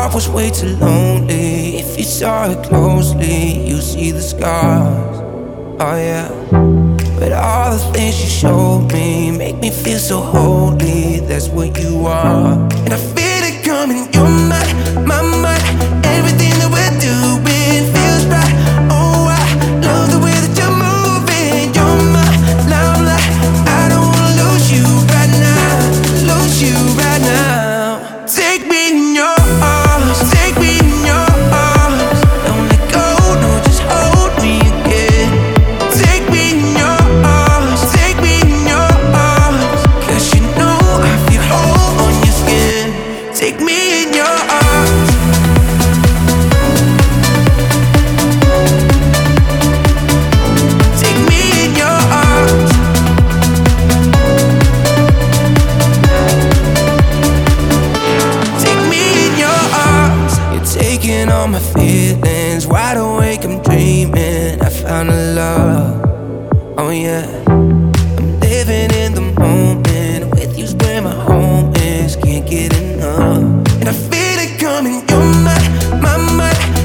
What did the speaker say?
heart was way too lonely. If you saw it closely, you see the scars. Oh yeah. But all the things you showed me make me feel so holy. That's what you are. And I feel it coming. You're my mind. Everything that we're doing feels right. Oh, I love the way that you're moving. You're my limelight. I don't wanna lose you right now. Lose you right now. Take me in your arms. Take me in your arms. Don't let go, no, just hold me again. Take me in your arms. Take me in your arms. 'Cause you know I feel whole on your skin. Take me in your arms. Take me in your arms. Take me in your arms. You're taking all my feelings. Wide awake, I'm dreaming. I found a love. Oh yeah. I'm living in the moment. With you's where my home is. Can't get enough. And I feel it coming. You're my mind.